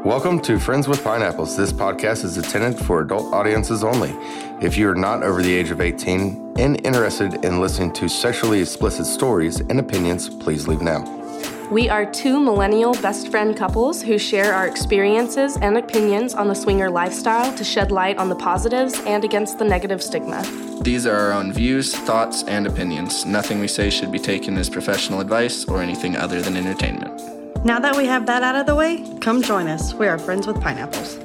Welcome to Friends with Pineapples. This podcast is intended for adult audiences only. If you are not over the age of 18 and interested in listening to sexually explicit stories and opinions, please leave now. We are two millennial best friend couples who share our experiences and opinions on the swinger lifestyle to shed light on the positives and against the negative stigma. These are our own views, thoughts, and opinions. Nothing we say should be taken as professional advice or anything other than entertainment. Now that we have that out of the way, come join us. We are Friends with Pineapples.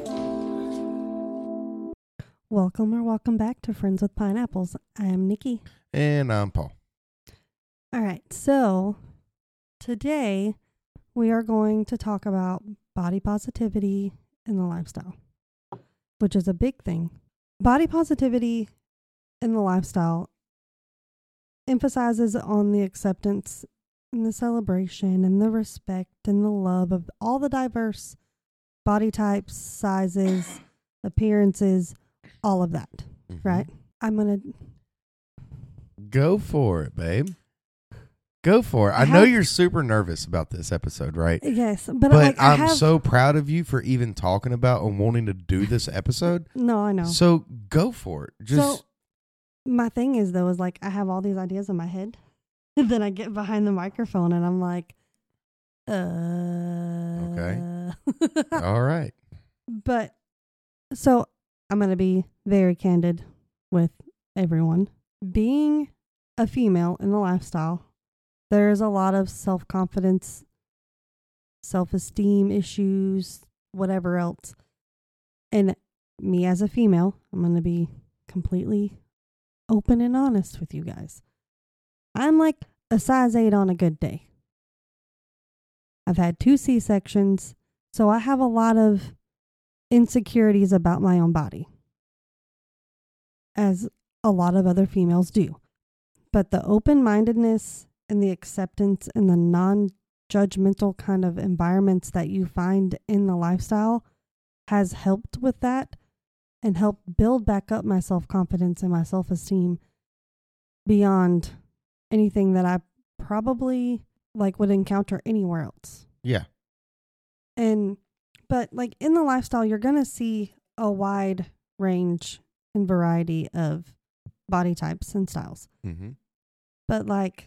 Welcome back to Friends with Pineapples. I am Nikki. And I'm Paul. All right, so today we are going to talk about body positivity in the lifestyle, which is a big thing. Body positivity in the lifestyle emphasizes on the acceptance and the celebration and the respect and the love of all the diverse body types, sizes, appearances, all of that, right? I'm going to go for it, babe. Go for it. I know you're super nervous about this episode, right? Yes, but I'm so proud of you for even talking about and wanting to do this episode. No, I know. So go for it. So my thing is, though, is like I have all these ideas in my head. And then I get behind the microphone and I'm like, okay. All right. But so I'm going to be very candid with everyone. Being a female in the lifestyle, there's a lot of self-confidence, self-esteem issues, whatever else. And me as a female, I'm going to be completely open and honest with you guys. I'm like a size 8 on a good day. I've had 2 C-sections, so I have a lot of insecurities about my own body, as a lot of other females do. But the open-mindedness and the acceptance and the non-judgmental kind of environments that you find in the lifestyle has helped with that and helped build back up my self-confidence and my self-esteem beyond anything that I probably would encounter anywhere else. Yeah. But in the lifestyle, you're going to see a wide range and variety of body types and styles. Mm-hmm. But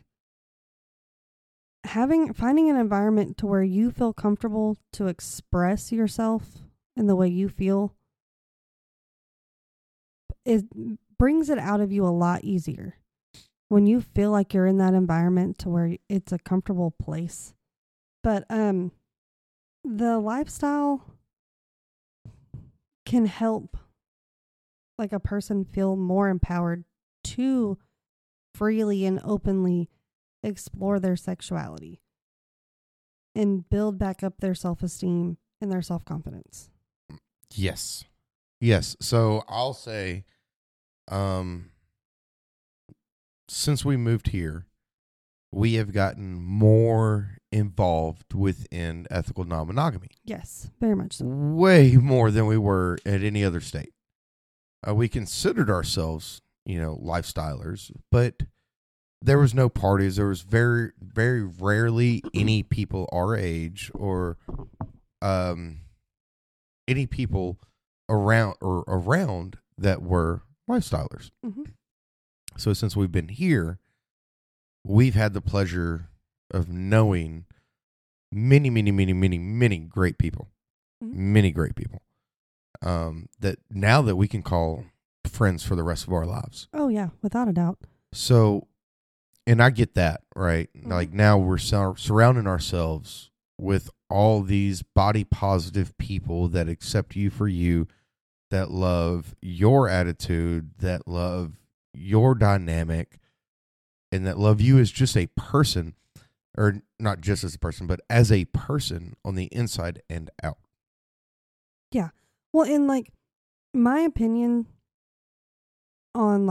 finding an environment to where you feel comfortable to express yourself in the way you feel, it brings it out of you a lot easier. When you feel like you're in that environment to where it's a comfortable place. But the lifestyle can help a person feel more empowered to freely and openly explore their sexuality and build back up their self-esteem and their self-confidence. Yes. So I'll say, since we moved here, we have gotten more involved within ethical non-monogamy. Yes, very much so. Way more than we were at any other state. We considered ourselves, lifestylers, but there was no parties. There was very, very rarely any people our age or any people around that were lifestylers. Mm-hmm. So since we've been here, we've had the pleasure of knowing many, many, many, many, many great people. Mm-hmm. Many great people. That now that we can call friends for the rest of our lives. Oh, yeah, without a doubt. So, and I get that, right? Mm-hmm. Now we're surrounding ourselves with all these body positive people that accept you for you, that love your attitude, that love your dynamic, and that love you as just a person, or not just as a person, but as a person on the inside and out. Yeah. Well, in my opinion on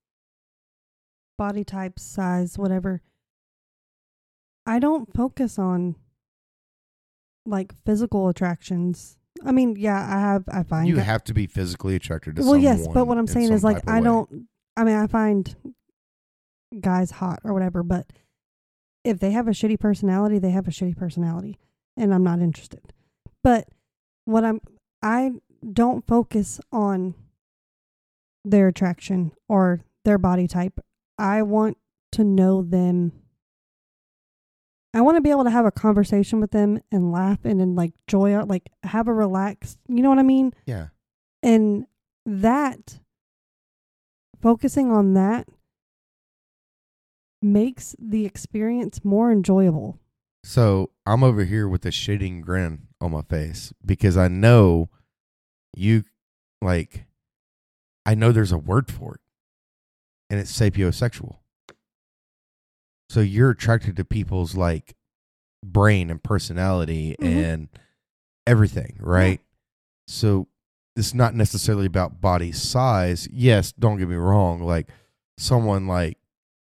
body type, size, whatever, I don't focus on physical attractions. I mean, yeah, I find you have to be physically attracted to someone. Well, yes, but what I'm saying is I find guys hot or whatever, but if they have a shitty personality, they have a shitty personality, and I'm not interested. But I don't focus on their attraction or their body type. I want to know them. I want to be able to have a conversation with them and laugh and like joy, like have a relaxed, you know what I mean? Yeah. And that, focusing on that makes the experience more enjoyable. So I'm over here with a shitting grin on my face because I know I know there's a word for it, and it's sapiosexual. So you're attracted to people's like brain and personality and everything, right? Yeah. So it's not necessarily about body size. Yes, don't get me wrong. Like someone like,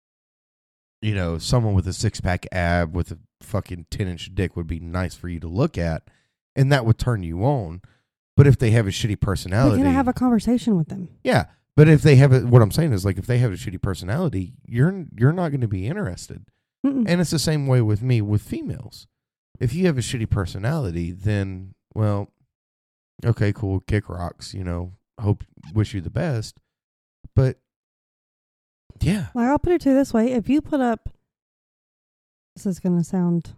someone with a 6-pack ab with a fucking 10-inch dick would be nice for you to look at, and that would turn you on. But if they have a shitty personality, you're gonna have a conversation with them. Yeah, but if they have what I'm saying is like if they have a shitty personality, you're not going to be interested. And it's the same way with me with females. If you have a shitty personality, then well, okay, cool, kick rocks. Wish you the best. But yeah, well, I'll put it to you this way: if you put up, this is going to sound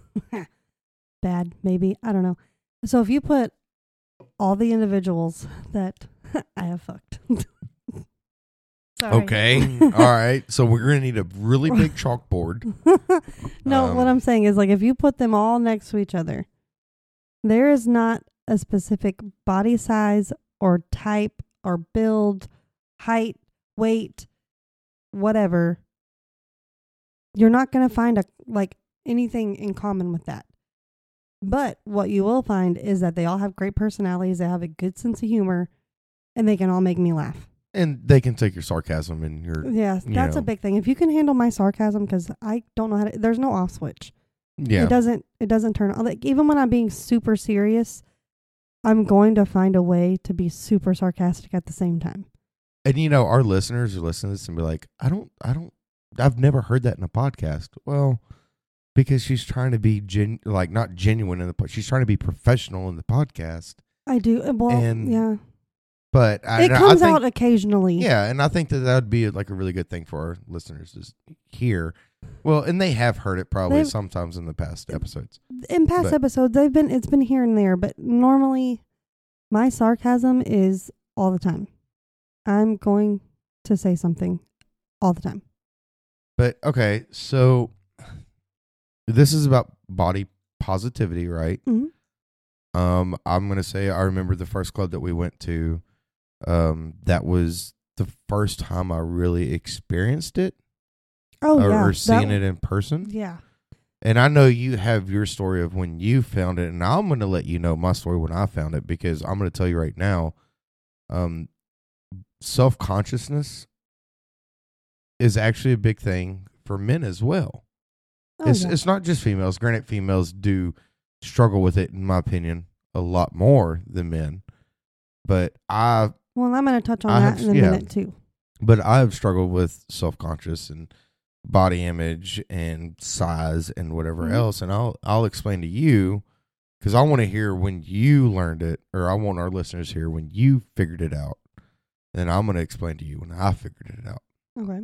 bad, maybe, I don't know. So if you put all the individuals that I have fucked. Sorry. Okay. All right. So we're going to need a really big chalkboard. No, what I'm saying is like if you put them all next to each other, there is not a specific body size or type or build, height, weight, whatever. You're not going to find anything in common with that. But what you will find is that they all have great personalities, they have a good sense of humor, and they can all make me laugh. And they can take your sarcasm and your... Yeah, that's a big thing. If you can handle my sarcasm, because I don't know how to... There's no off switch. Yeah. It doesn't turn on. Like, even when I'm being super serious, I'm going to find a way to be super sarcastic at the same time. And our listeners are listening to this and be like, I've never heard that in a podcast. Well... Because she's trying to be not genuine in she's trying to be professional in the podcast. I do. Well, yeah. But it comes out occasionally. Yeah, and I think that would be like a really good thing for our listeners to hear. Well, and they have heard it probably sometimes in the past episodes. In past episodes, it's been here and there, but normally my sarcasm is all the time. I'm going to say something all the time. But okay, so. This is about body positivity, right? Mm-hmm. I'm going to say I remember the first club that we went to. That was the first time I really experienced it. Oh, yeah. Or seeing it in person. Yeah. And I know you have your story of when you found it, and I'm going to let you know my story when I found it, because I'm going to tell you right now, self-consciousness is actually a big thing for men as well. It's not just females. Granted, females do struggle with it, in my opinion, a lot more than men. But I'm going to touch on that in a minute too. But I've struggled with self-conscious and body image and size and whatever else, and I'll explain to you, because I want to hear when you learned it, or I want our listeners to hear when you figured it out. Then I'm going to explain to you when I figured it out. Okay.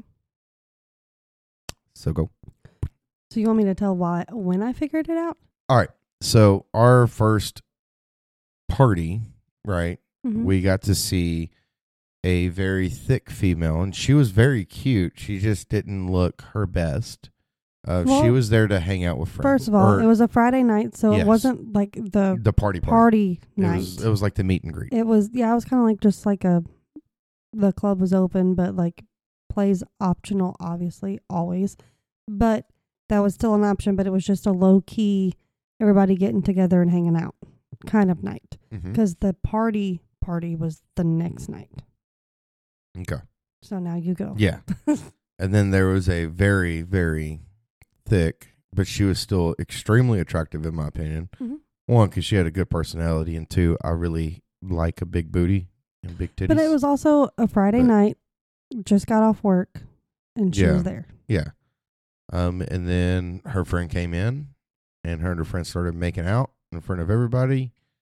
So go. So you want me to tell when I figured it out? All right. So our first party, right? Mm-hmm. We got to see a very thick female, and she was very cute. She just didn't look her best. She was there to hang out with friends. First of all, it was a Friday night, so it wasn't like the party night. It was like the meet and greet. It was kind of like just like the club was open, but like plays optional, obviously, always. But that was still an option, but it was just a low-key, everybody getting together and hanging out kind of night. Because the party was the next night. Okay. So now you go. Yeah. And then there was a very, very thick, but she was still extremely attractive in my opinion. Mm-hmm. One, because she had a good personality, and two, I really like a big booty and big titties. But it was also a Friday night, just got off work, and she was there. Yeah. And then her friend came in, and her and her friend started making out in front of everybody.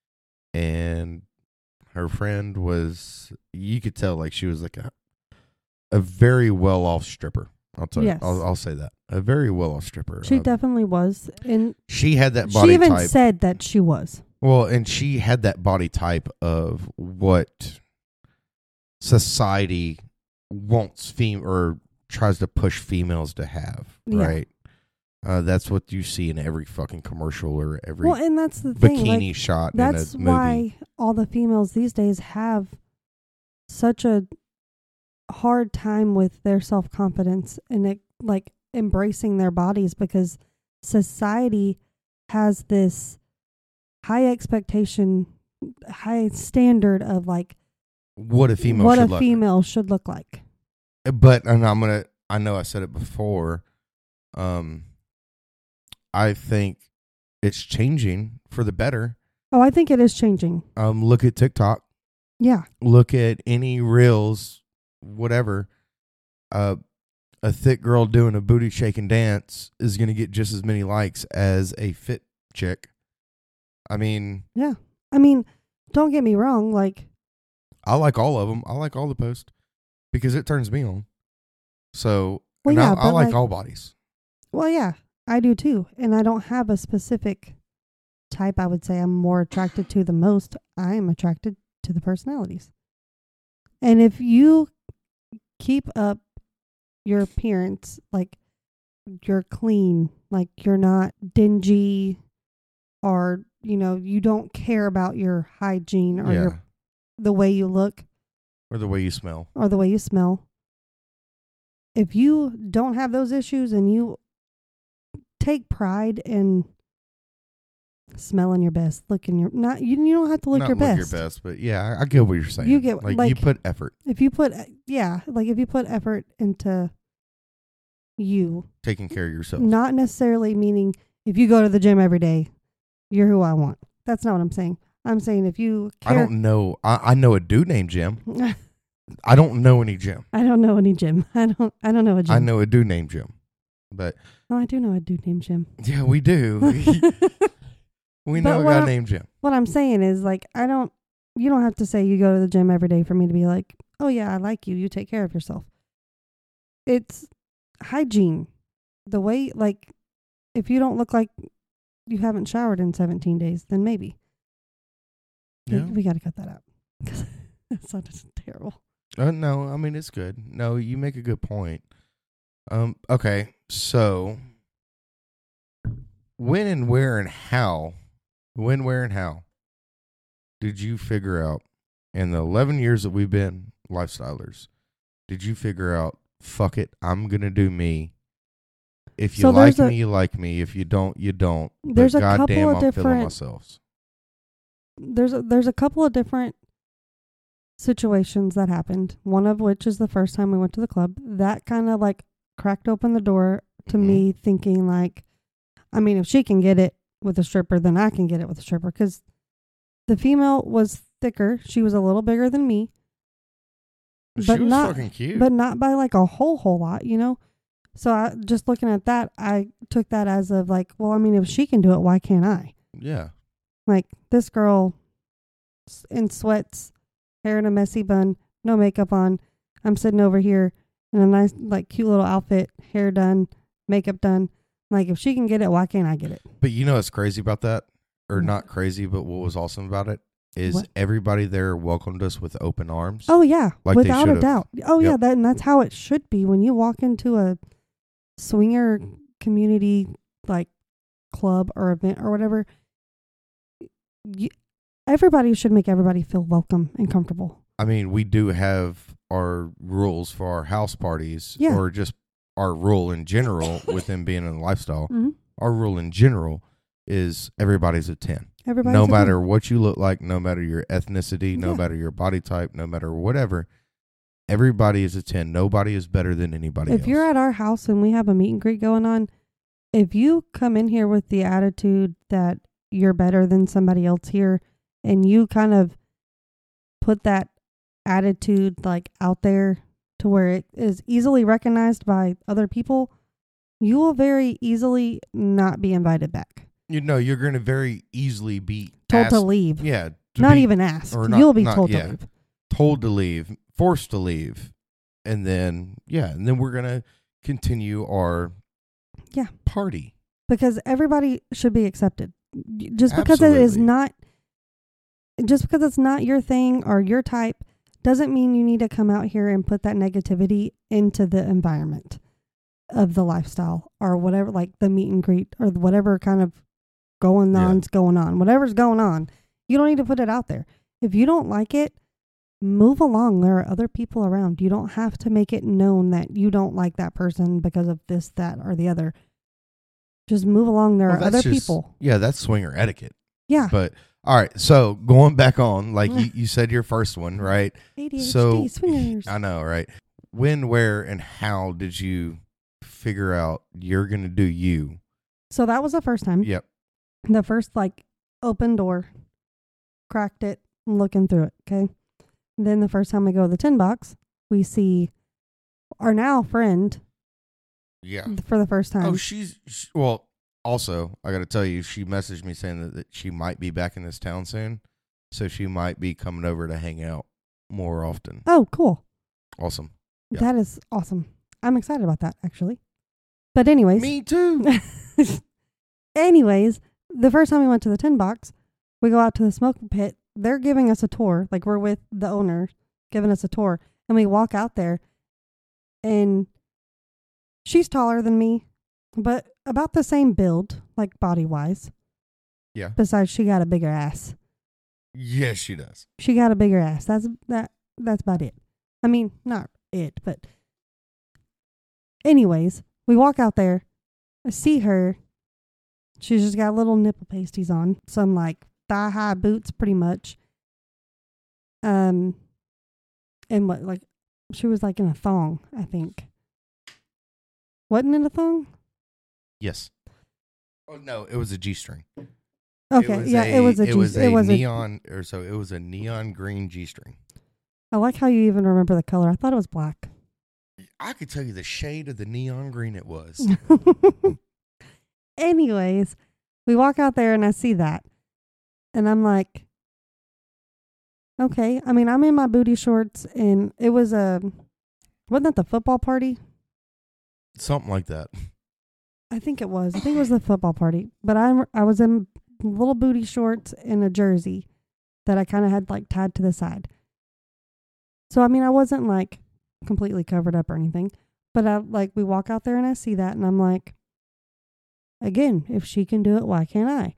and her friend was, you could tell like she was like a very well off stripper. I'll tell Yes. you. I'll say that. A very well off stripper. She definitely was. And she had that body she even type. said that she was. Well, and she had that body type of what society wants or tries to push females to have, Yeah. right? That's what you see in every fucking commercial or every Well, and that's the thing. bikini Like, shot that's in a movie. why all the females these days have such a hard time with their self-confidence and like embracing their bodies, because society has this high expectation, high standard of like What a female what should a look female should look like. like. But and I know I said it before. I think it's changing for the better. Oh, I think it is changing. Look at TikTok. Yeah. Look at any reels, whatever. A thick girl doing a booty shaking dance is going to get just as many likes as a fit chick. I mean, Yeah. I mean, don't get me wrong. Like, I like all of them. I like all the posts because it turns me on. So, well, and yeah, I like like, all bodies. well, yeah, I do too. And I don't have a specific type I would say I'm more attracted to the most. I am attracted to the personalities. And if you keep up your appearance, like you're clean, like you're not dingy, or, you know, you don't care about your hygiene or the way you look Or the way you smell. or the way you smell. If you don't have those issues and you take pride in smelling your best, looking your not you don't have to look Not your look best. your best, but yeah, I get what you're saying. You get, like like- you put effort, If you put if you put effort into you, taking care of yourself. not necessarily meaning if you go to the gym every day, you're who I want. That's not what I'm saying. I'm saying if you I care. don't know. I know a dude named Jim. I don't know any Jim. I don't know any gym. I don't know a gym. I know a dude named Jim. But Oh, I do know a dude named Jim. yeah, we do. We know But a what guy I'm- named Jim. What I'm saying is, like, you don't have to say you go to the gym every day for me to be like, oh yeah, I like you. You take care of yourself. It's hygiene. The way, like, if you don't look like you haven't showered in 17 days, then maybe. Yeah. We got to cut that out. That sounded terrible. No, I mean it's good. No, you make a good point. Okay, so when, where, and how did you figure out in the 11 years that we've been lifestylers? Did you figure out, fuck it, I'm gonna do me? If you So like there's me, you like me. If you don't, you don't. There's But a couple goddamn, of I'm feeling different- myself. There's a couple of different situations that happened. One of which is the first time we went to the club. That kind of like cracked open the door to Mhm. me thinking like, I mean, if she can get it with a stripper, then I can get it with a stripper. Because the female was thicker. She was a little bigger than me, She but was not- fucking cute. but not by like a whole lot, you know? So I just looking at that, I took that as of like, well, I mean, if she can do it, why can't I? yeah. Like, this girl in sweats, hair in a messy bun, no makeup on. I'm sitting over here in a nice, like, cute little outfit, hair done, makeup done. Like, if she can get it, why can't I get it? But you know what's crazy about that? Or What? not crazy, but what was awesome about it is What? everybody there welcomed us with open arms. Oh, yeah, Like they without a should've. doubt. Oh, yeah, Yep. and that's how it should be. When you walk into a swinger community, like, club or event or whatever, everybody should make everybody feel welcome and comfortable. I mean, we do have our rules for our house parties Yeah. or just our rule in general with them being in the lifestyle. Mm-hmm. Our rule in general is everybody's a 10. Everybody's No a matter what you look like, no matter your ethnicity, no Yeah. matter your body type, no matter whatever, everybody is a 10. Nobody is better than anybody else. If you're at our house and we have a meet and greet going on, if you come in here with the attitude that you're better than somebody else here and you kind of put that attitude like out there to where it is easily recognized by other people, you will very easily not be invited back. You know, you're going to very easily be Told to asked- leave. Yeah, Not even asked. or not- You'll be not- told yeah. to leave. told to leave, forced to leave, and then we're gonna continue our Yeah. party. Because everybody should be accepted. Just because it is Absolutely. not, just because it's not your thing or your type, doesn't mean you need to come out here and put that negativity into the environment of the lifestyle or whatever, like the meet and greet or whatever kind of going on. Whatever's going on, you don't need to put it out there. If you don't like it, move along. There are other people around. You don't have to make it known that you don't like that person because of this, that, or the other. Just move along. There are Well, that's other just- people. Yeah, that's swinger etiquette. Yeah. But all right, so going back on, like you said your first one, right? ADHD So swingers. I know, right? When, where, and how did you figure out you're gonna do you? So that was the first time. Yep. The first like open door, cracked it, looking through it. Okay. Then the first time we go to the tin box, we see our now friend Yeah. for the first time. Oh, well. Also, I got to tell you, she messaged me saying that she might be back in this town soon, so she might be coming over to hang out more often. Oh, cool. Awesome. Yeah. That is awesome. I'm excited about that actually. But anyways, Me too. anyways, the first time we went to the tin box, we go out to the smoke pit. They're giving us a tour. Like we're with the owner giving us a tour. And we walk out there and she's taller than me, but about the same build, like body wise. Yeah. Besides she got a bigger ass. Yes, she does. She got a bigger ass. That's about it. I mean, not it, but anyways, we walk out there. I see her. She's just got little nipple pasties on, some like thigh high boots, pretty much. And what, like, she was like in a thong, I think. Wasn't it a thong? Yes. Oh no, it was a G-string. Okay, it was a It was it was a neon, it was a neon green G-string. I like how you even remember the color. I thought it was black. I could tell you the shade of the neon green it was. Anyways, we walk out there and I see that. And I'm like, okay. I mean, I'm in my booty shorts and it was wasn't that the football party? Something like that. I think it was. I think it was the football party. But I was in little booty shorts and a jersey that I kind of had like tied to the side. So, I mean, I wasn't like completely covered up or anything. But we walk out there and I see that and I'm like, again, if she can do it, why can't I?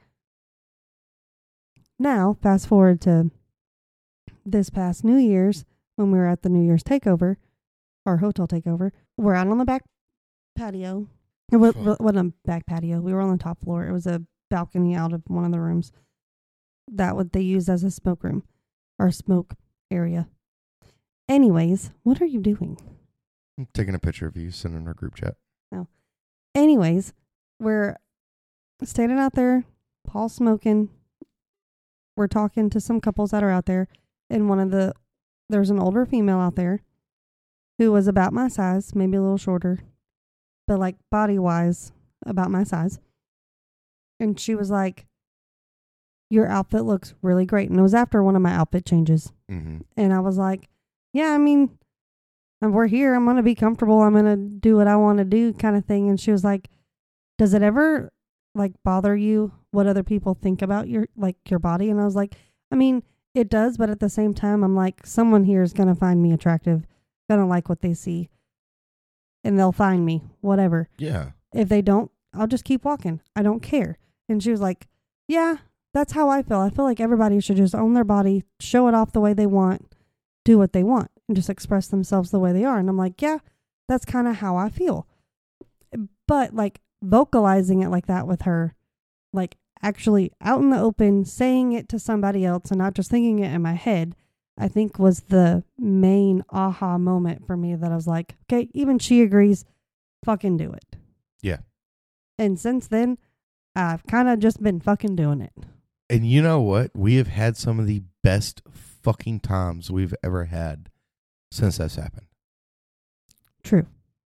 Now, fast forward to this past New Year's when we were at the New Year's takeover, our hotel takeover. We're out on the back patio. It wasn't a back patio. We were on the top floor. It was a balcony out of one of the rooms that what they used as a smoke room or smoke area. Anyways, what are you doing? I'm taking a picture of you, sending in our group chat. No. Anyways, we're standing out there, Paul smoking. We're talking to some couples that are out there, and there's an older female out there who was about my size, maybe a little shorter, but like body wise, about my size. And she was like, "Your outfit looks really great." And it was after one of my outfit changes. Mm-hmm. And I was like, yeah, I mean, we're here. I'm going to be comfortable. I'm going to do what I want to do kind of thing. And she was like, does it ever like bother you what other people think about your body? And I was like, I mean, it does. But at the same time, I'm like, someone here is going to find me attractive, going to like what they see, and they'll find me, whatever. Yeah. If they don't, I'll just keep walking. I don't care. And she was like, yeah, that's how I feel. I feel like everybody should just own their body, show it off the way they want, do what they want, and just express themselves the way they are. And I'm like, yeah, that's kind of how I feel. But like vocalizing it like that with her, like actually out in the open, saying it to somebody else and not just thinking it in my head, I think was the main aha moment for me that I was like, okay, even she agrees, fucking do it. Yeah. And since then, I've kind of just been fucking doing it. And you know what? We have had some of the best fucking times we've ever had since that's happened. True.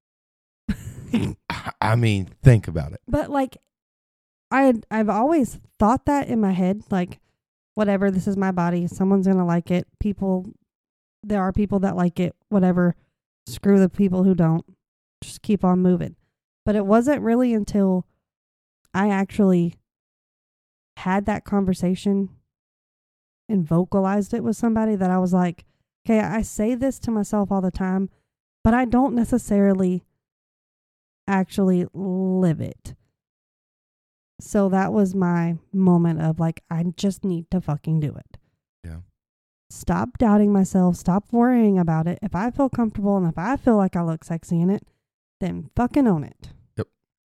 I mean, think about it. But like, I've always thought that in my head, like, whatever, this is my body. Someone's going to like it. There are people that like it, whatever. Screw the people who don't. Just keep on moving. But it wasn't really until I actually had that conversation and vocalized it with somebody that I was like, okay, I say this to myself all the time, but I don't necessarily actually live it. So that was my moment of like, I just need to fucking do it. Yeah. Stop doubting myself. Stop worrying about it. If I feel comfortable and if I feel like I look sexy in it, then fucking own it. Yep.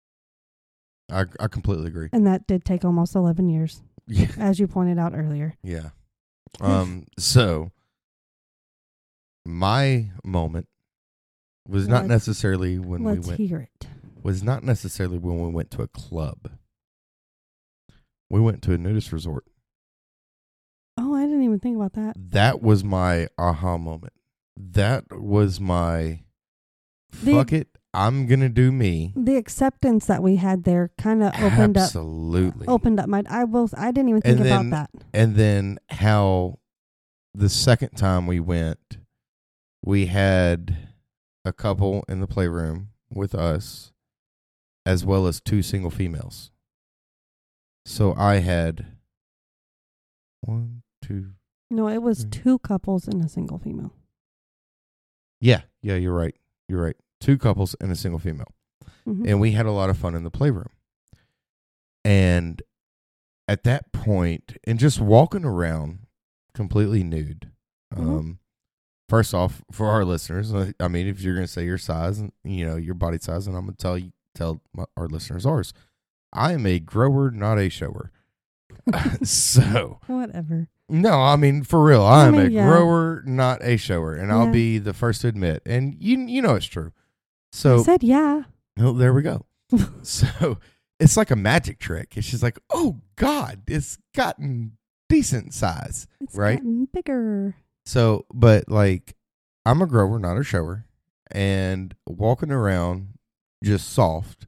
I completely agree. And that did take almost 11 years, Yeah. as you pointed out earlier. Yeah. So my moment was not necessarily when we Let's went. hear it. Was not necessarily when we went to a club. We went to a nudist resort. Oh, I didn't even think about that. That was my aha moment. That was my fuck it. I'm gonna do me. The acceptance that we had there kind of opened up my. I didn't even think about that. And then how the second time we went, we had a couple in the playroom with us, as well as 2 single females. So I had 1, 2. No, it was 2 couples and a single female. Yeah, you're right. 2 couples and a single female. Mm-hmm. And we had a lot of fun in the playroom. And at that point, and just walking around completely nude. Mm-hmm. First off, for our listeners, I mean, if you're going to say your size, your body size, and I'm going to tell our listeners ours. I am a grower, not a shower. So whatever. No, I mean, for real, I'm a yeah. grower, not a shower, and I'll Yeah. be the first to admit. And you know it's true. So I said yeah. oh, there we go. So it's like a magic trick. It's just like, oh God, it's gotten decent size, It's right? gotten bigger. So, but like, I'm a grower, not a shower, and walking around just soft,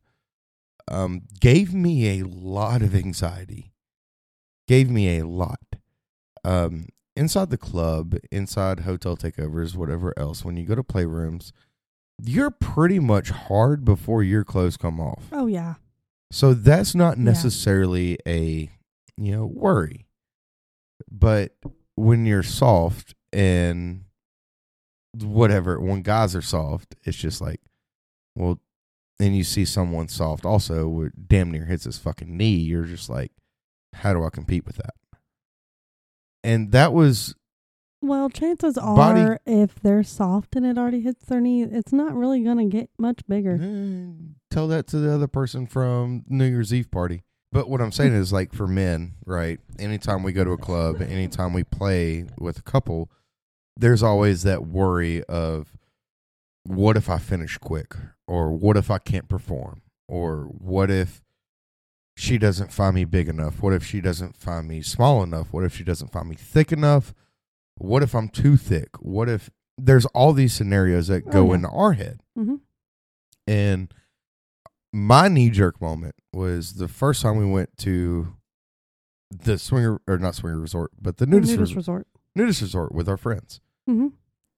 gave me a lot of anxiety. Gave me a lot. Inside the club, inside hotel takeovers, whatever else, when you go to playrooms, you're pretty much hard before your clothes come off. Oh yeah. So that's not necessarily a, worry. But when you're soft and whatever, when guys are soft, it's just like, well, and you see someone soft also where damn near hits his fucking knee, you're just like, how do I compete with that? And that was... Well, chances are if they're soft and it already hits their knee, it's not really going to get much bigger. Tell that to the other person from New Year's Eve party. But what I'm saying is, like, for men, right, anytime we go to a club, anytime we play with a couple, there's always that worry of, what if I finish quick? Or what if I can't perform? Or what if she doesn't find me big enough? What if she doesn't find me small enough? What if she doesn't find me thick enough? What if I'm too thick? What if there's all these scenarios that go into our head? Mm-hmm. And my knee-jerk moment was the first time we went to the not swinger resort, but the nudist resort. Nudist resort with our friends. Mm-hmm.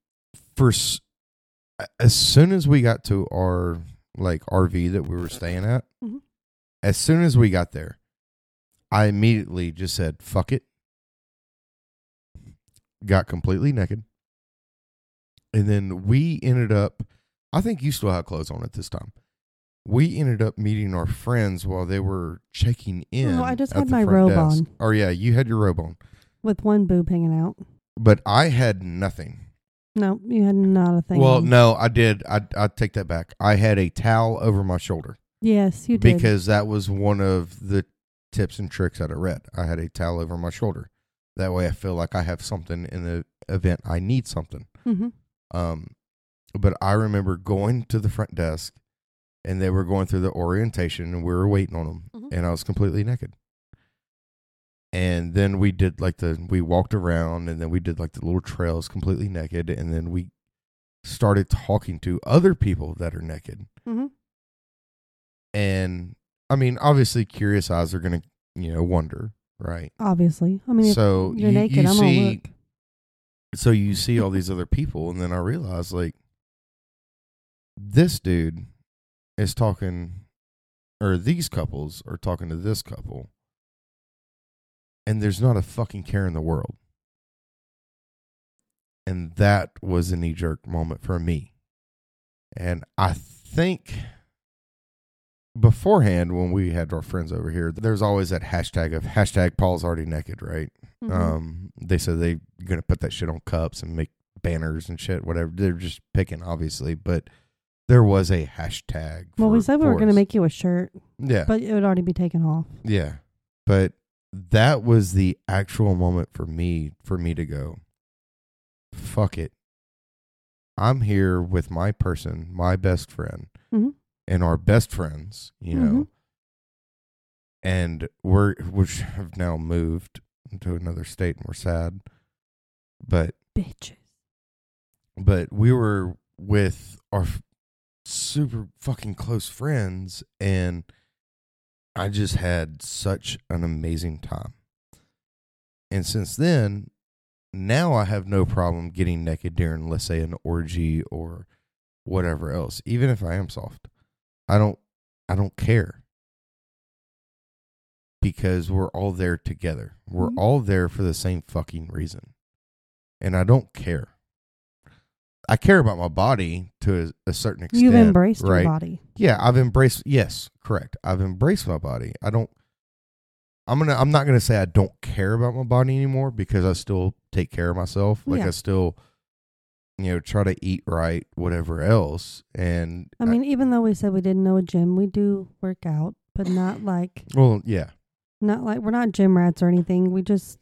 As soon as we got to our RV that we were staying at, mm-hmm. as soon as we got there, I immediately just said, fuck it. Got completely naked. And then we ended up, I think you still had clothes on at this time. We ended up meeting our friends while they were checking in. Oh, I just had my robe on. Oh, yeah, you had your robe on. With one boob hanging out. But I had nothing. No, you had not a thing. Well, on. no, I did. I take that back. I had a towel over my shoulder. Yes, you did. Because that was one of the tips and tricks that I read. I had a towel over my shoulder. That way I feel like I have something in the event I need something. Mm-hmm. But I remember going to the front desk and they were going through the orientation and we were waiting on them. Mm-hmm. And I was completely naked. And then we did we walked around and then we did the little trails completely naked. And then we started talking to other people that are naked. Mm-hmm. And I mean, obviously curious eyes are going to, wonder, right? Obviously. I mean, So if you're naked, I'm going to look. So you see all these other people, and then I realize, like, this dude is talking, or these couples are talking to this couple, and there's not a fucking care in the world. And that was a knee-jerk moment for me. And I think beforehand, when we had our friends over here, there's always that hashtag of hashtag Paul's already naked, right? Mm-hmm. They said they're going to put that shit on cups and make banners and shit, whatever. They're just picking, obviously, but there was a hashtag. Well, we said we were going to us. make you a shirt. Yeah. But it would already be taken off. Yeah. But that was the actual moment for me to go, fuck it. I'm here with my person, my best friend, Mm-hmm. and our best friends, you know, and which have now moved into another state, and we're sad. But Bitches. But we were with our super fucking close friends, and I just had such an amazing time. And since then, now I have no problem getting naked during, let's say, an orgy or whatever else. Even if I am soft, I don't care, because we're all there together. We're all there for the same fucking reason, and I don't care. I care about my body to a certain extent. You've embraced right? your body. Yeah, I've embraced. Yes, correct. I've embraced my body. I'm not gonna say I don't care about my body anymore, because I still take care of myself. Like, Yeah. I still, try to eat right, whatever else. And I mean, even though we said we didn't know a gym, we do work out, but not like well, yeah. we're not gym rats or anything. We just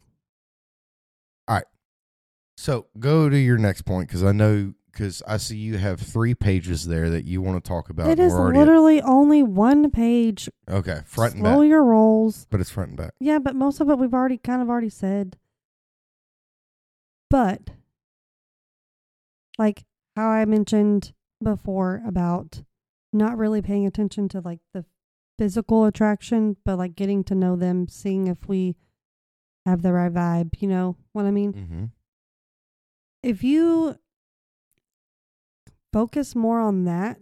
So go to your next point, because I see you have 3 pages there that you want to talk about. it and is we're already literally only one page. okay, front and Slow back, your rolls. but it's front and back. Yeah, but most of it we've already said. But like how I mentioned before about not really paying attention to like the physical attraction, but like getting to know them, seeing if we have the right vibe, you know what I mean? Mm-hmm. If you focus more on that,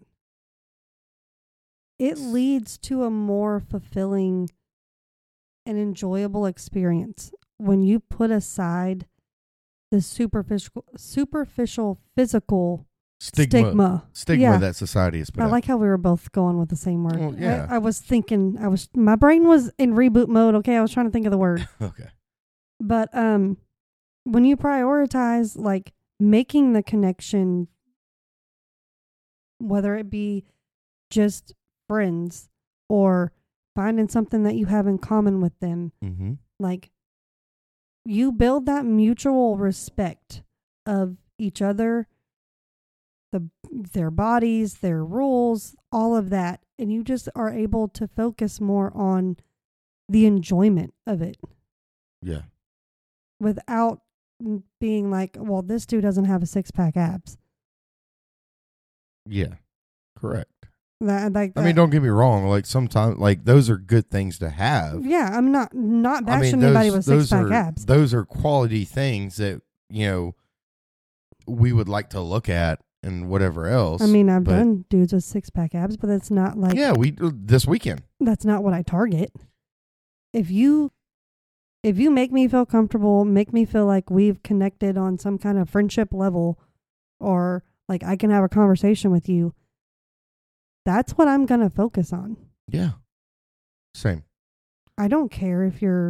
it leads to a more fulfilling and enjoyable experience when you put aside the superficial physical stigma. Yeah. that society has put I out. like how we were both going with the same word. Well, yeah. I was thinking, my brain was in reboot mode. Okay. I was trying to think of the word. Okay. But when you prioritize like making the connection, whether it be just friends or finding something that you have in common with them, Mm-hmm. like you build that mutual respect of each other, their bodies, their rules, all of that, and you just are able to focus more on the enjoyment of it. Yeah. Without being like, well, this dude doesn't have a 6-pack abs. Yeah. Correct. That, like I mean, don't get me wrong. Like, sometimes, like, those are good things to have. yeah, I'm not bashing anybody with 6-pack abs. Those are quality things that, we would like to look at and whatever else. I mean, I've done dudes with 6-pack abs, but it's not like, yeah, we this weekend. that's not what I target. If you make me feel comfortable, make me feel like we've connected on some kind of friendship level, or like I can have a conversation with you, that's what I'm going to focus on. Yeah. Same. I don't care if you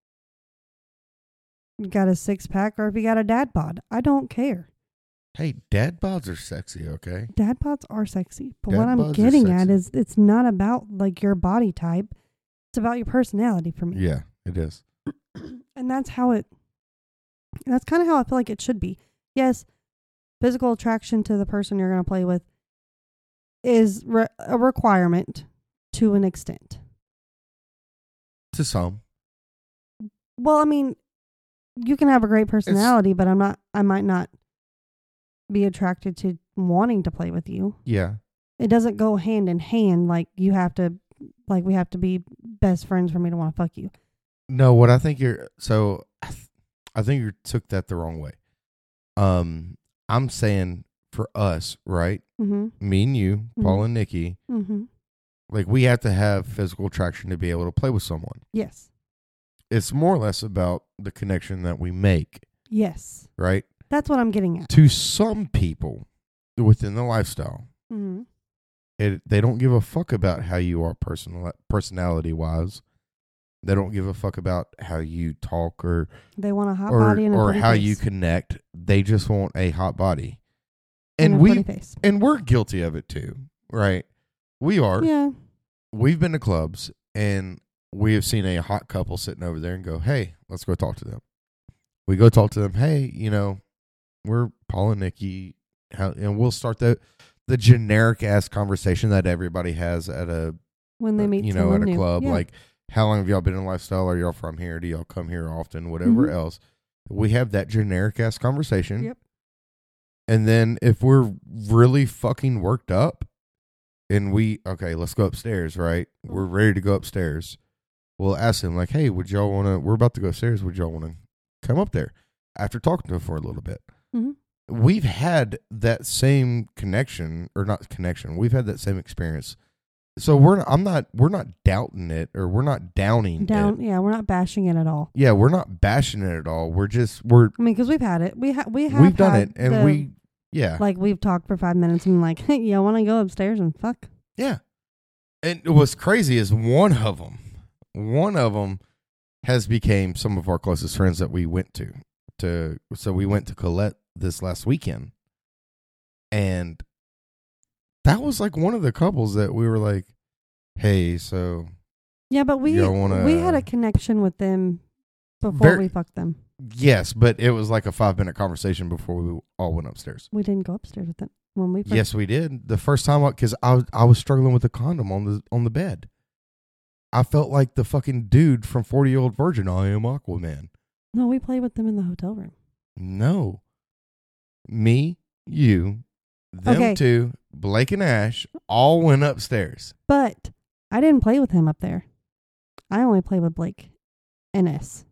got a 6-pack or if you got a dad bod. I don't care. Hey, dad bods are sexy, okay? Dad bods are sexy. But Dad what I'm bods are getting at sexy. is it's not about like your body type. It's about your personality for me. Yeah, it is. And that's kind of how I feel like it should be. Yes, physical attraction to the person you're going to play with is a requirement to an extent. To some. Well, I mean, you can have a great personality, but I might not be attracted to wanting to play with you. Yeah. It doesn't go hand in hand. Like we have to be best friends for me to want to fuck you. No, what I think I think you took that the wrong way. I'm saying for us, right? Mm-hmm. Me and you, Paul and Nikki, Mm-hmm. like we have to have physical attraction to be able to play with someone. Yes. It's more or less about the connection that we make, Yes. right? That's what I'm getting at. To some people within the lifestyle, Mm-hmm. they don't give a fuck about how you are personality wise. They don't give a fuck about how you talk or They want a hot body and a or pretty how face. you connect. They just want a hot body, And and a pretty face. we're guilty of it too, right? We are. Yeah. We've been to clubs and we have seen a hot couple sitting over there and go, "Hey, let's go talk to them." We go talk to them. Hey, we're Paul and Nikki, and we'll start the generic ass conversation that everybody has at a When they meet at someone a new. club, Yeah. like, how long have y'all been in lifestyle? Are y'all from here? Do y'all come here often? Whatever Mhm. else. We have that generic ass conversation. Yep. And then if we're really fucking worked up and let's go upstairs, right? We're ready to go upstairs. We'll ask them like, hey, we're about to go upstairs. Would y'all want to come up there after talking to them for a little bit? Mhm. We've had that same connection, or not connection. We've had that same experience. So we're not doubting it, or we're not downing it. Yeah, we're not bashing it at all. Yeah, we're not bashing it at all. We're I mean, because we've had it. We've done had it, and like we've talked for 5 minutes and like, hey, you want to go upstairs and fuck? yeah. And what's crazy is one of them has became some of our closest friends that we went to. So we went to Colette this last weekend, and that was like one of the couples that we were like, hey, so Yeah, but we had a connection with them before we fucked them. Yes, but it was like a 5-minute conversation before we all went upstairs. We didn't go upstairs with them when we first. Yes, we did. The first time, because I was struggling with a condom on the bed. I felt like the fucking dude from 40-Year-Old Virgin. I am Aquaman. No, we played with them in the hotel room. No. Me, you, them two, Blake and Ash, all went upstairs. But I didn't play with him up there. I only played with Blake and S.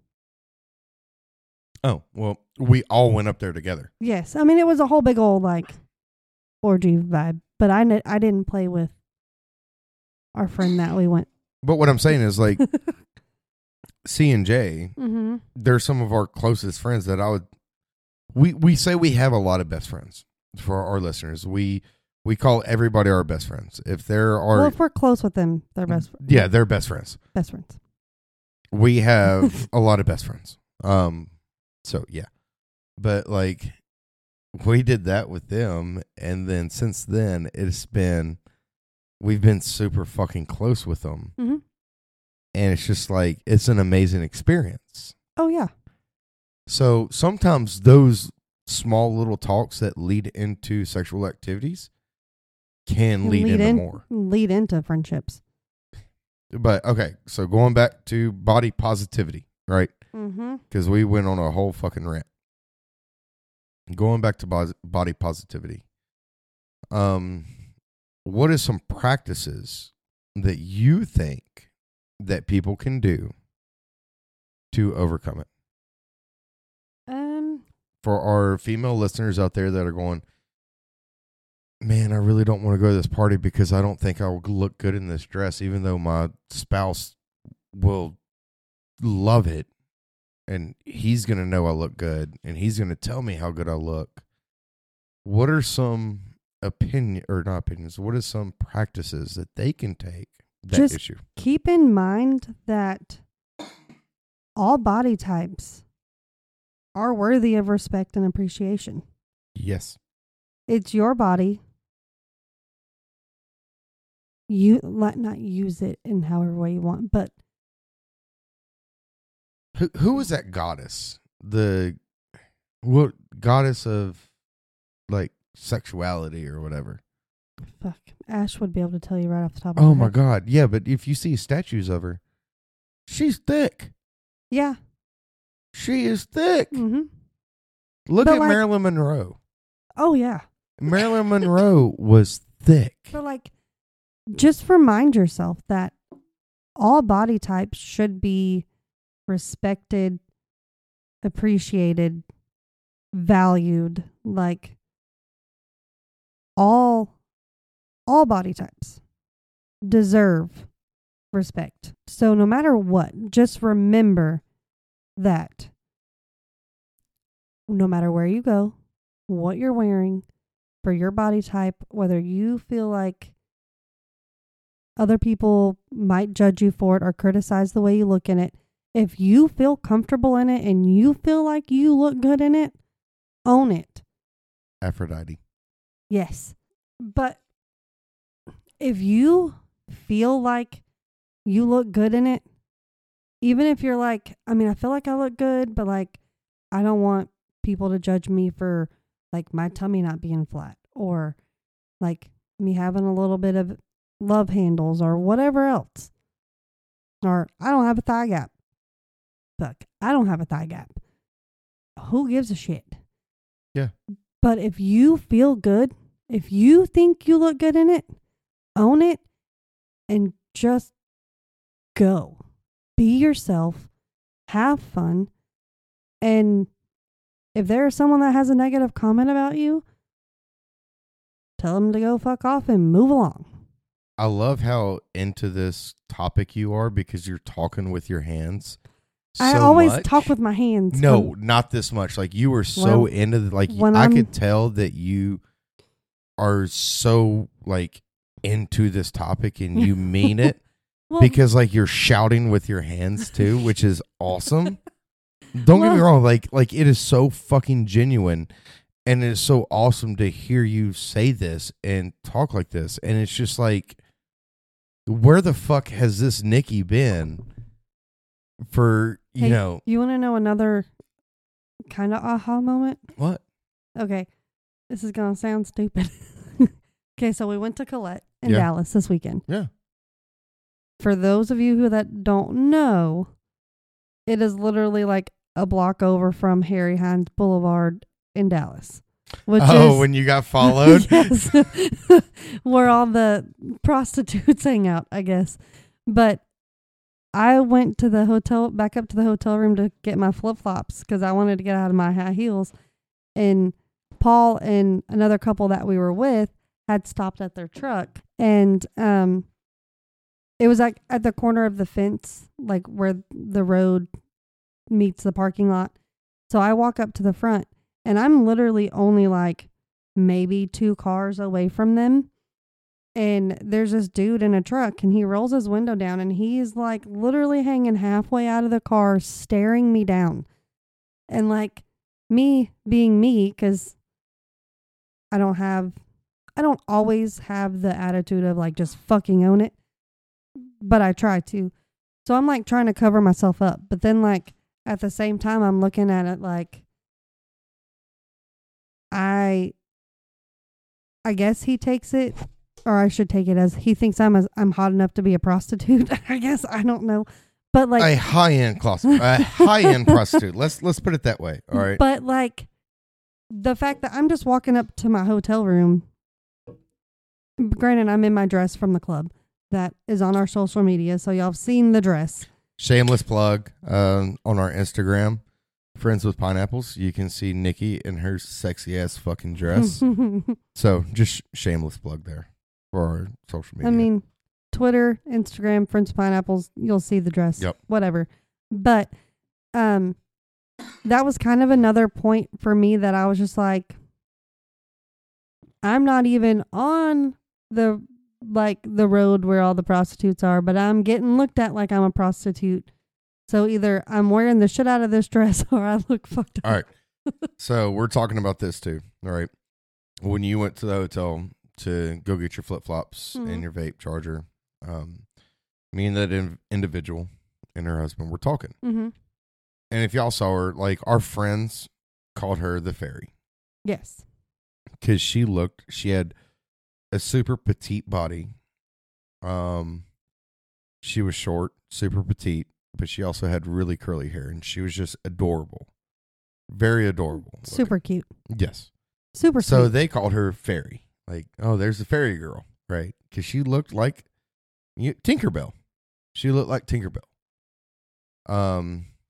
Oh, well, we all went up there together. Yes. I mean, it was a whole big old, like, orgy vibe. But I didn't play with our friend that we went. But what I'm saying is, like, C and J, Mm-hmm. they're some of our closest friends that I would... We say we have a lot of best friends for our listeners. We call everybody our best friends. If there are... Well, if we're close with them, they're best friends. Yeah, they're best friends. Best friends. We have a lot of best friends. So, yeah. But, like, we did that with them, and then since then, we've been super fucking close with them. Mm-hmm. And it's just like, it's an amazing experience. Oh, yeah. So sometimes those small little talks that lead into sexual activities can lead into more. Lead into friendships. But, okay, so going back to body positivity, right? Mm-hmm. Because we went on a whole fucking rant. Going back to body positivity. What are some practices that you think that people can do to overcome it? For our female listeners out there that are going, man, I really don't want to go to this party because I don't think I'll look good in this dress, even though my spouse will love it. And he's going to know I look good, and he's going to tell me how good I look. What are some what are some practices that they can take that issue? Keep in mind that all body types are worthy of respect and appreciation. Yes. It's your body. You not use it in however way you want, but who was that goddess? What goddess of like sexuality or whatever? Fuck. Ash would be able to tell you right off the top of her Oh head. my God. Yeah, but if you see statues of her, she's thick. Yeah. She is thick. Mm-hmm. Look But at like- Marilyn Monroe. Oh yeah. Marilyn Monroe was thick. So like, just remind yourself that all body types should be respected, appreciated, valued, like all body types deserve respect. So no matter what, just remember that no matter where you go, what you're wearing, for your body type, whether you feel like other people might judge you for it or criticize the way you look in it, if you feel comfortable in it and you feel like you look good in it, own it. Aphrodite. Yes. But if you feel like you look good in it, even if you're like, I mean, I feel like I look good, but like, I don't want people to judge me for like my tummy not being flat or like me having a little bit of love handles or whatever else. Or I don't have a thigh gap. Fuck, I don't have a thigh gap. Who gives a shit? Yeah. But if you feel good, if you think you look good in it, own it and just go. Be yourself. Have fun. And if there's someone that has a negative comment about you, tell them to go fuck off and move along. I love how into this topic you are because you're talking with your hands. I so always much. talk with my hands. No, not this much. Like you were so into the, like I could tell that you are so like into this topic and you mean it Well, because like you're shouting with your hands too, which is awesome. Don't get me wrong, like it is so fucking genuine and it is so awesome to hear you say this and talk like this. And it's just like, where the fuck has this Nikki been for, you know? You want to know another kind of aha moment? What? Okay. This is going to sound stupid. Okay, so we went to Colette in Yeah. Dallas this weekend. Yeah. For those of you who that don't know, it is literally like a block over from Harry Hines Boulevard in Dallas. Which is, when you got followed? yes, where all the prostitutes hang out, I guess. But I went to the hotel, back up to the hotel room to get my flip-flops because I wanted to get out of my high heels. And Paul and another couple that we were with had stopped at their truck. And it was like at the corner of the fence, like where the road meets the parking lot. So I walk up to the front and I'm literally only like maybe 2 cars away from them. And there's this dude in a truck and he rolls his window down and he's like literally hanging halfway out of the car staring me down. And like me being me, because I don't always have the attitude of like just fucking own it, but I try to. So I'm like trying to cover myself up. But then like at the same time, I'm looking at it like I guess he takes it, or I should take it as he thinks I'm hot enough to be a prostitute. I guess, I don't know. But like a high-end prostitute. Let's put it that way. All right. But like the fact that I'm just walking up to my hotel room, granted I'm in my dress from the club that is on our social media, so y'all have seen the dress. Shameless plug on our Instagram, Friends with Pineapples. You can see Nikki in her sexy ass fucking dress. So just shameless plug there for our social media. I mean, Twitter, Instagram, Friends with Pineapples, you'll see the dress. Yep. Whatever. But that was kind of another point for me that I was just like, I'm not even on the road where all the prostitutes are, but I'm getting looked at like I'm a prostitute. So either I'm wearing the shit out of this dress or I look fucked up. All right. So we're talking about this too. All right. When you went to the hotel to go get your flip-flops and your vape charger, me and that individual and her husband were talking. Mm-hmm. And if y'all saw her, like our friends called her the fairy. Yes. Because she had a super petite body. She was short, super petite, but she also had really curly hair and she was just adorable. Very adorable. Super cute. Yes. Super So sweet. they called her fairy. Like, oh, there's the fairy girl, right? Because she looked like Tinkerbell. She looked like Tinkerbell.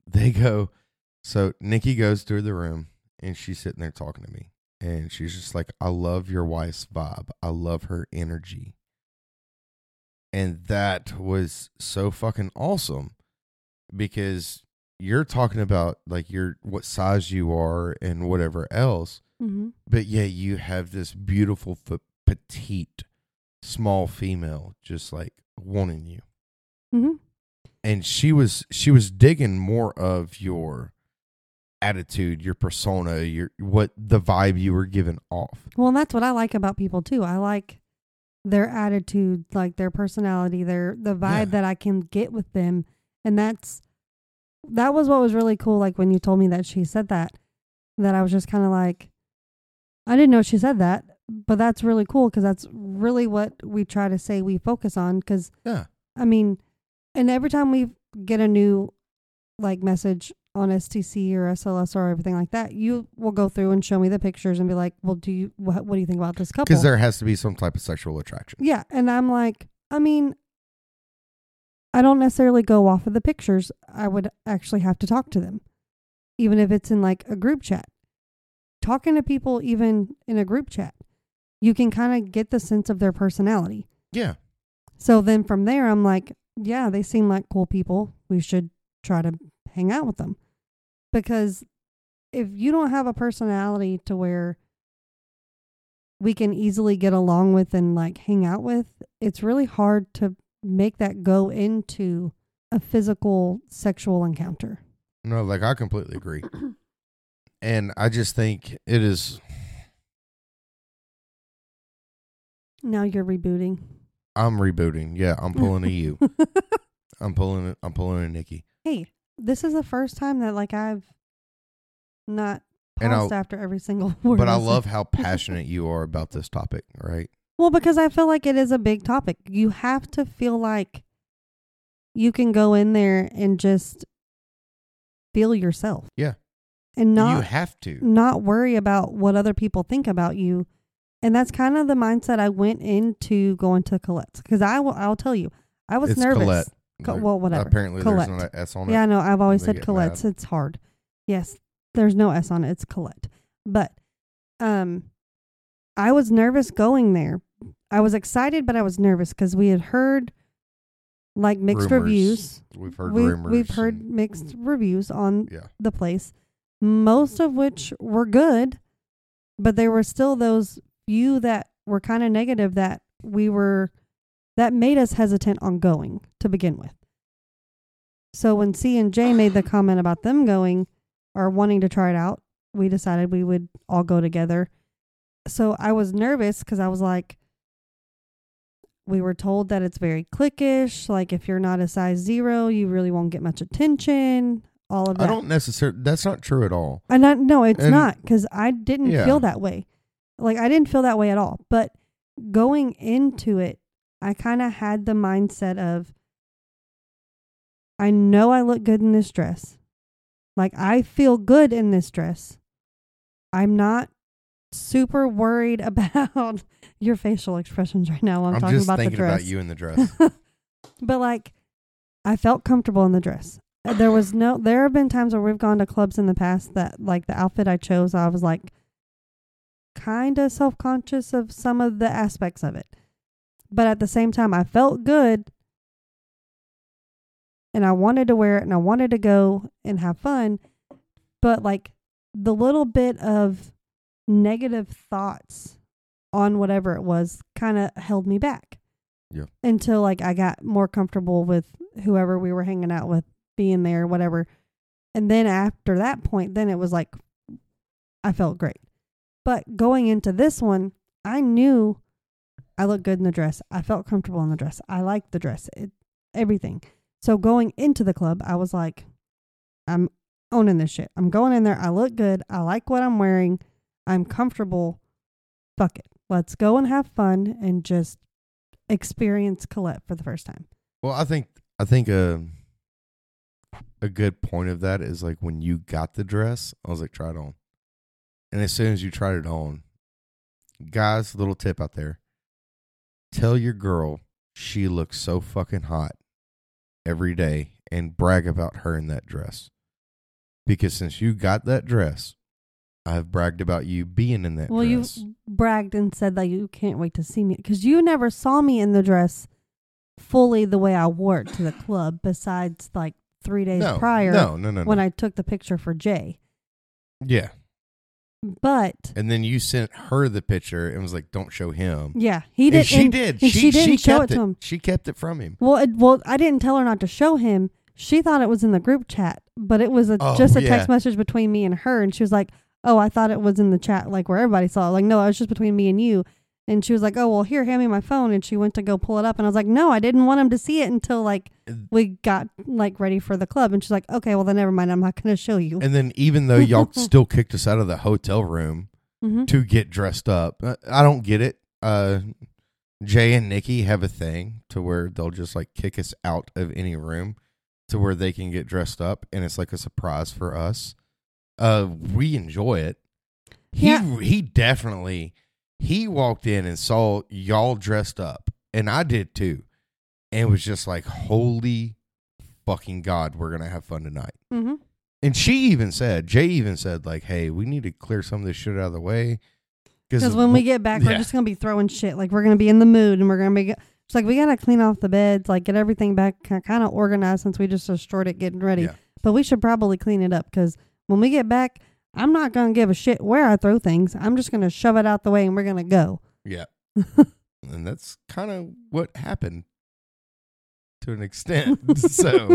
they go, so Nikki goes through the room and she's sitting there talking to me. And she's just like, I love your wife's vibe. I love her energy. And that was so fucking awesome because you're talking about like what size you are and whatever else. Mm-hmm. But yeah, you have this beautiful, petite, small female just like wanting you. Mm-hmm. And she was digging more of your attitude, your persona, what the vibe you were giving off. Well, and that's what I like about people too. I like their attitude, like their personality, the vibe that I can get with them. And that was what was really cool. Like when you told me that she said that I was just kind of like, I didn't know she said that, but that's really cool because that's really what we try to say we focus on. Because, I mean, and every time we get a new like message on STC or SLS or everything like that, you will go through and show me the pictures and be like, well, what do you think about this couple? Because there has to be some type of sexual attraction. Yeah. And I'm like, I mean, I don't necessarily go off of the pictures. I would actually have to talk to them, even if it's in like a group chat. Talking to people, even in a group chat, you can kind of get the sense of their personality. Yeah. So then from there, I'm like, yeah, they seem like cool people. We should try to hang out with them. Because if you don't have a personality to where we can easily get along with and like hang out with, it's really hard to make that go into a physical sexual encounter. No, like I completely agree. And I just think it is. Now you're rebooting. I'm rebooting. Yeah, I'm pulling a you. I'm pulling a Nikki. Hey, this is the first time that like I've not paused after every single word. But I love how passionate you are about this topic, right? Well, because I feel like it is a big topic. You have to feel like you can go in there and just feel yourself. Yeah. And you have to not worry about what other people think about you. And that's kind of the mindset I went into going to Colette's. Because I'll tell you, I was nervous. Colette. Well, whatever. Apparently Colette. there's no S on it. Yeah, no, I've always They said get Colette's. mad. It's hard. Yes, there's no S on it. It's Colette. But I was nervous going there. I was excited, but I was nervous because we had heard like mixed reviews. We've heard rumors. We've heard mixed reviews on the place, most of which were good, but there were still those few that were kind of negative that made us hesitant on going to begin with. So when C and J made the comment about them going or wanting to try it out, we decided we would all go together. So I was nervous because I was like, we were told that it's very cliquish. Like if you're not a size 0, you really won't get much attention. All of that. I don't necessarily. That's not true at all. No, it's not, because I didn't feel that way. Like I didn't feel that way at all. But going into it, I kind of had the mindset of, I know I look good in this dress. Like I feel good in this dress. I'm not super worried about your facial expressions right now while I'm talking about the dress. I'm just thinking about you in the dress. But like, I felt comfortable in the dress. There have been times where we've gone to clubs in the past that like the outfit I chose, I was like kind of self-conscious of some of the aspects of it. But at the same time, I felt good and I wanted to wear it and I wanted to go and have fun. But like the little bit of negative thoughts on whatever it was kind of held me back. Yeah. Until like I got more comfortable with whoever we were hanging out with being there, whatever. And then after that point, then it was like, I felt great. But going into this one, I knew I looked good in the dress. I felt comfortable in the dress. I liked the dress, everything. So going into the club, I was like, I'm owning this shit. I'm going in there. I look good. I like what I'm wearing. I'm comfortable. Fuck it. Let's go and have fun and just experience Colette for the first time. Well, I think a good point of that is like when you got the dress, I was like, try it on. And as soon as you tried it on, guys, little tip out there, tell your girl she looks so fucking hot every day and brag about her in that dress. because since you got that dress, I've bragged about you being in that Well, dress. you bragged and said that you can't wait to see me because you never saw me in the dress fully the way I wore it to the club. Besides, like 3 days prior, No. when I took the picture for Jay. Yeah. But And then you sent her the picture and was like, "Don't show him." yeah, he did. And she and- did. and she didn't show kept it to him. She kept it from him. Well, I didn't tell her not to show him. She thought it was in the group chat, but it was just a text message between me and her. And she was like, "Oh, I thought it was in the chat, like where everybody saw it." Like, no, it was just between me and you. And she was like, "Oh, well, here, hand me my phone." And she went to go pull it up. And I was like, "No, I didn't want him to see it until like we got like ready for the club." And she's like, "Okay, well then never mind. I'm not going to show you." And then even though y'all still kicked us out of the hotel room to get dressed up, I don't get it. Jay and Nikki have a thing to where they'll just like kick us out of any room to where they can get dressed up, and it's like a surprise for us. We enjoy it. He definitely walked in and saw y'all dressed up, and I did too, and was just like, "Holy fucking God, we're gonna have fun tonight." Mm-hmm. And Jay even said, like, "Hey, we need to clear some of this shit out of the way." Because when we get back, we're just going to be throwing shit. Like, we're going to be in the mood, and we're going to be... It's like, we got to clean off the beds, like, get everything back kind of organized since we just destroyed it getting ready. Yeah. But we should probably clean it up, because when we get back, I'm not going to give a shit where I throw things. I'm just going to shove it out the way, and we're going to go. Yeah. And that's kind of what happened to an extent. So...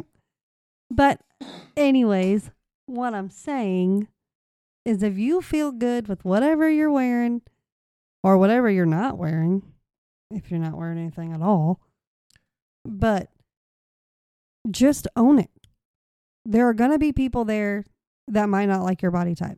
But anyways, what I'm saying is if you feel good with whatever you're wearing or whatever you're not wearing, if you're not wearing anything at all, but just own it. There are going to be people there that might not like your body type.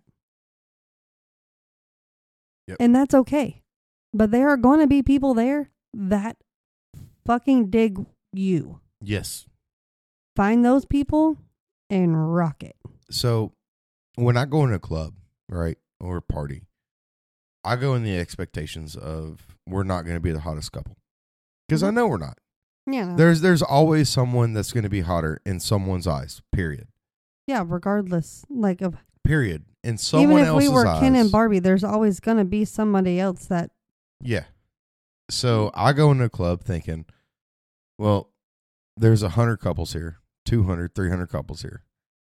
Yep. And that's okay. But there are going to be people there that fucking dig you. Yes. Find those people and rock it. So when I go in a club, right, or a party, I go in the expectations of we're not going to be the hottest couple. Because I know we're not. Yeah. There's always someone that's going to be hotter in someone's eyes, period. Yeah, regardless, like of Period. In someone even if else's we were eyes. Ken and Barbie, there's always gonna be somebody else that. Yeah. So I go into a club thinking, well, there's 100 couples here, 200, 300 couples here.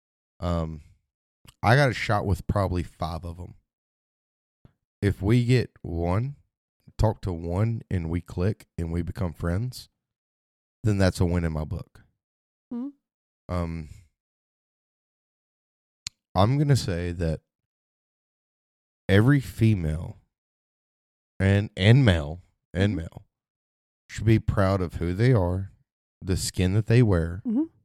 I got a shot with probably 5 of them. If we get one, talk to one, and we click and we become friends, then that's a win in my book. Mm-hmm. I'm going to say that every female and male should be proud of who they are, the skin that they wear,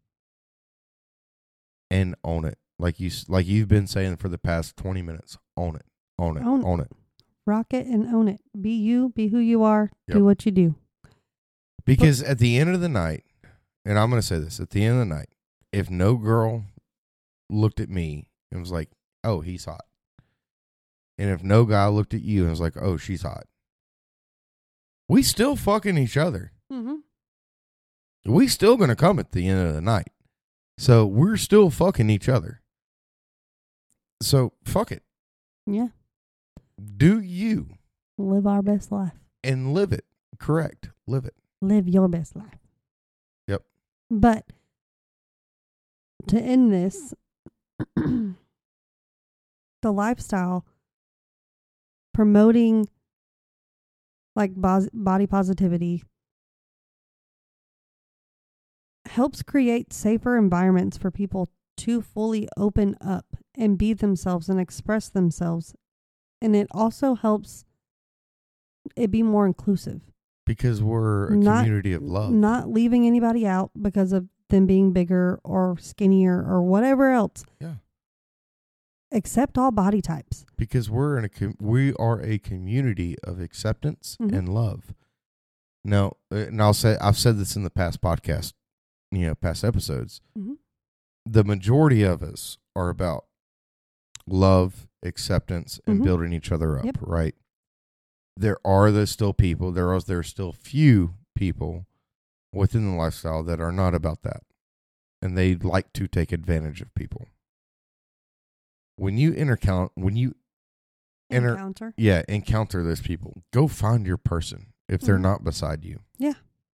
and own it. Like you've been saying for the past 20 minutes. Own it. Own it. Rock it and own it. Be you, be who you are, Yep. do what you do. Because at the end of the night, and I'm going to say this, at the end of the night, if no girl looked at me and was like, "Oh, he's hot," and if no guy looked at you and was like, "Oh, she's hot," we still fucking each other. Mm-hmm. We still going to come at the end of the night. So we're still fucking each other. So fuck it. Yeah. Do you. Live our best life. And live it. Correct. Live it. Live your best life. Yep. But to end this, the lifestyle promoting like body positivity helps create safer environments for people to fully open up and be themselves and express themselves. And it also helps it be more inclusive. Because we're a community of love. Not leaving anybody out because of them being bigger or skinnier or whatever else. Yeah. Accept all body types. Because we are a community of acceptance and love. Now, and I've said this in the past podcast, past episodes. Mm-hmm. The majority of us are about love, acceptance, and building each other up, right? There are still people, there are still few people within the lifestyle that are not about that. And they like to take advantage of people. when you Encounter. encounter those people, go find your person if they're Mhm. not beside you. Yeah.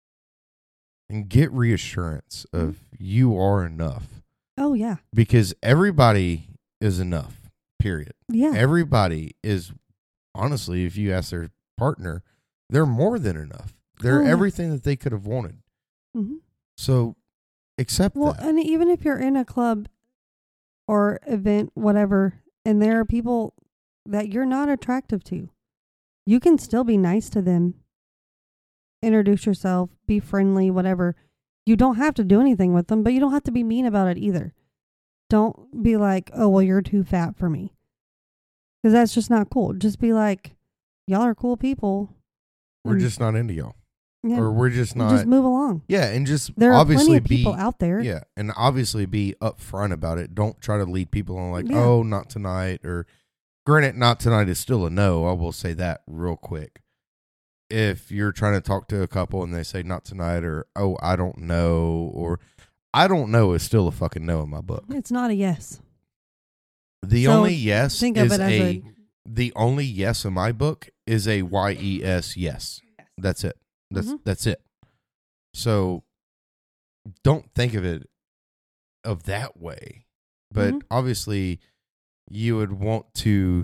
And get reassurance of you are enough, Oh yeah. because everybody is enough, period. Yeah. Everybody is, honestly, if you ask their partner, they're more than enough. They're Oh, yeah. everything that they could have wanted. hmm So accept Well, that. and even if you're in a club or event, whatever, and there are people that you're not attractive to, you can still be nice to them. Introduce yourself, be friendly, whatever. You don't have to do anything with them, but you don't have to be mean about it either. Don't be like, oh, well, you're too fat for me. Because that's just not cool. Just be like, y'all are cool people. We're and- just not into y'all. yeah, Or we're just not. just move along. Yeah, and just There are obviously plenty of be people out there. Yeah, and obviously be upfront about it. Don't try to lead people on like, Yeah. oh, not tonight. Or granted, not tonight is still a no. I will say that real quick. If you're trying to talk to a couple and they say not tonight, or oh, I don't know, or I don't know is still a fucking no in my book. It's not a yes. The So only yes think of is it as the only yes in my book is a YES yes. That's it. That's it. So don't think of it of that way. But Mhm. obviously you would want to,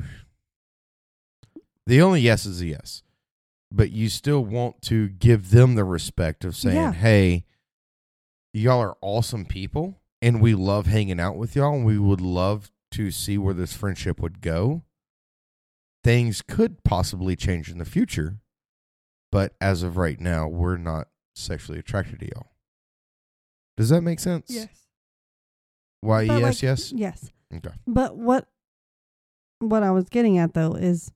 the only yes is a yes. But you still want to give them the respect of saying, Yeah. hey, y'all are awesome people and we love hanging out with y'all and we would love to see where this friendship would go. Things could possibly change in the future, but as of right now, we're not sexually attracted to y'all. Does that make sense? Why But, yes, like, yes? Yes. Okay. But what I was getting at though is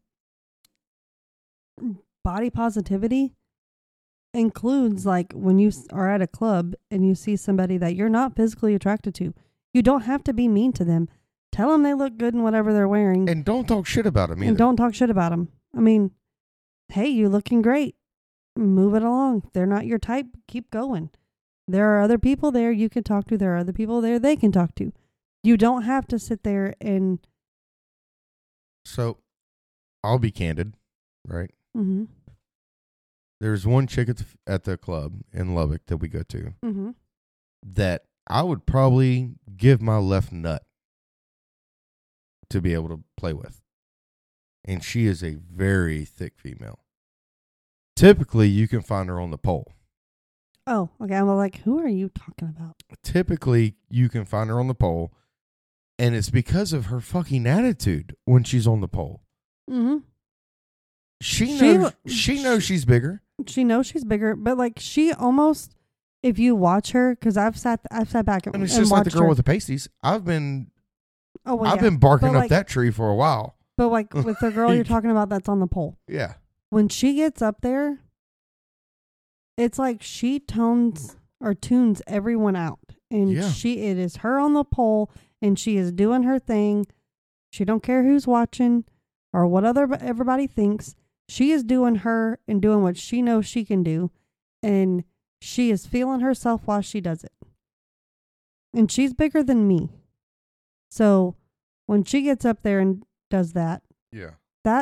body positivity includes like when you are at a club and you see somebody that you're not physically attracted to. You don't have to be mean to them. Tell them they look good in whatever they're wearing. And don't talk shit about them either. And don't talk shit about them. I mean, hey, you looking great. Move it along. They're not your type. Keep going. There are other people there you can talk to. There are other people there they can talk to. You don't have to sit there and... So, I'll be candid, right? Mm-hmm. There's one chick at the club in Lubbock that we go to Mm-hmm. that I would probably give my left nut to be able to play with. And she is a very thick female. Typically, you can find her on the pole. Oh, okay. I'm like, who are you talking about? Typically, you can find her on the pole, and it's because of her fucking attitude when she's on the pole. Mm-hmm. She She- knows she's bigger. She knows she's bigger, but like she almost, if you watch her, because I've sat back and, And it's and just like the watched girl her. with the pasties. I've been I've barking But, up like- that tree for a while. But like with the girl you're talking about that's on the pole, Yeah. when she gets up there, it's like she tunes everyone out, and Yeah. it is her on the pole, and she is doing her thing. She don't care who's watching or what everybody thinks. She is doing her and doing what she knows she can do, and she is feeling herself while she does it. And she's bigger than me, so when she gets up there and does that, Yeah.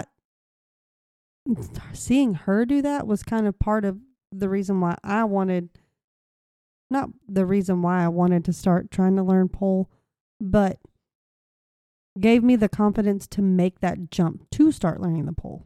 seeing her do that was kind of part of the reason why I wanted, not the reason why I wanted to start trying to learn pole, but gave me the confidence to make that jump to start learning the pole.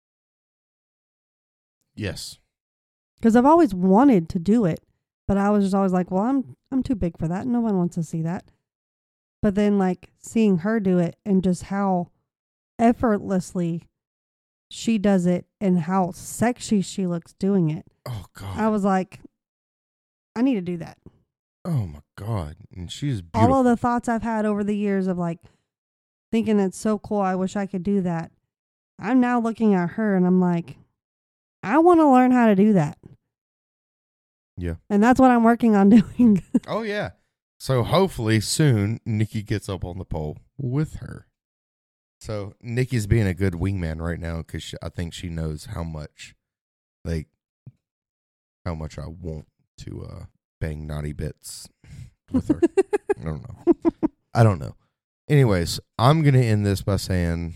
Yes. Because I've always wanted to do it, but I was just always like, well, I'm too big for that. No one wants to see that. But then like seeing her do it and just how effortlessly she does it and how sexy she looks doing it, Oh, God. I was like, I need to do that. Oh, my God. And she's beautiful. All of the thoughts I've had over the years of like thinking it's so cool, I wish I could do that. I'm now looking at her and I'm like, I want to learn how to do that. Yeah. And that's what I'm working on doing. Oh, yeah. So hopefully soon Nikki gets up on the pole with her. So Nikki's being a good wingman right now because I think she knows how much I want to bang naughty bits with her. I don't know. Anyways, I'm going to end this by saying,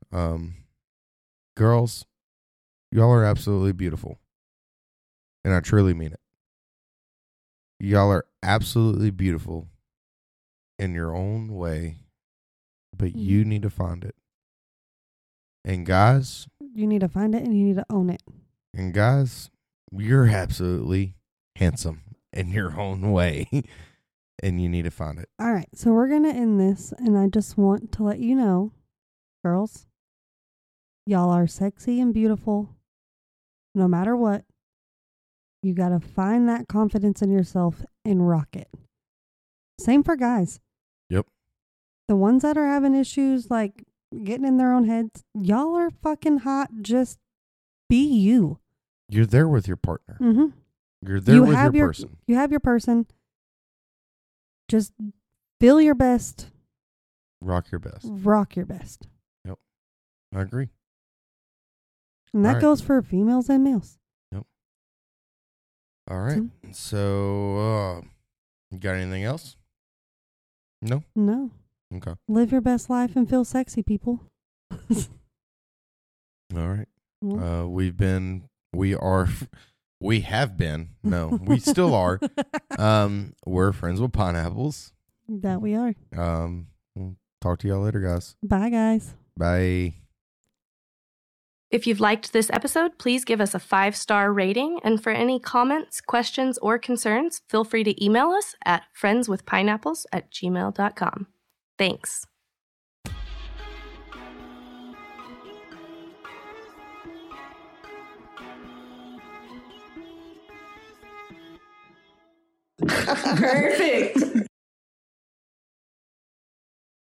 girls, y'all are absolutely beautiful. And I truly mean it. Y'all are absolutely beautiful in your own way, but you need to find it. And guys, you need to find it and you need to own it. And guys, you're absolutely handsome in your own way, and you need to find it. All right, so we're going to end this, and I just want to let you know, girls, y'all are sexy and beautiful no matter what. You got to find that confidence in yourself and rock it. Same for guys. Yep. The ones that are having issues like getting in their own heads, y'all are fucking hot. Just be you. You're there with your partner. Mm-hmm. You're there with your person. You have your person. Just feel your best. Rock your best. Rock your best. Yep. I agree. And that goes for females and males. Yep. All right. So, you got anything else? No? No. Okay. Live your best life and feel sexy, people. All right. Well. We have been. No, we still are. We're Friends with Pineapples. That we are. We'll talk to y'all later, guys. Bye, guys. Bye. If you've liked this episode, please give us a 5-star rating. And for any comments, questions, or concerns, feel free to email us at friendswithpineapples@gmail.com. Thanks. Perfect.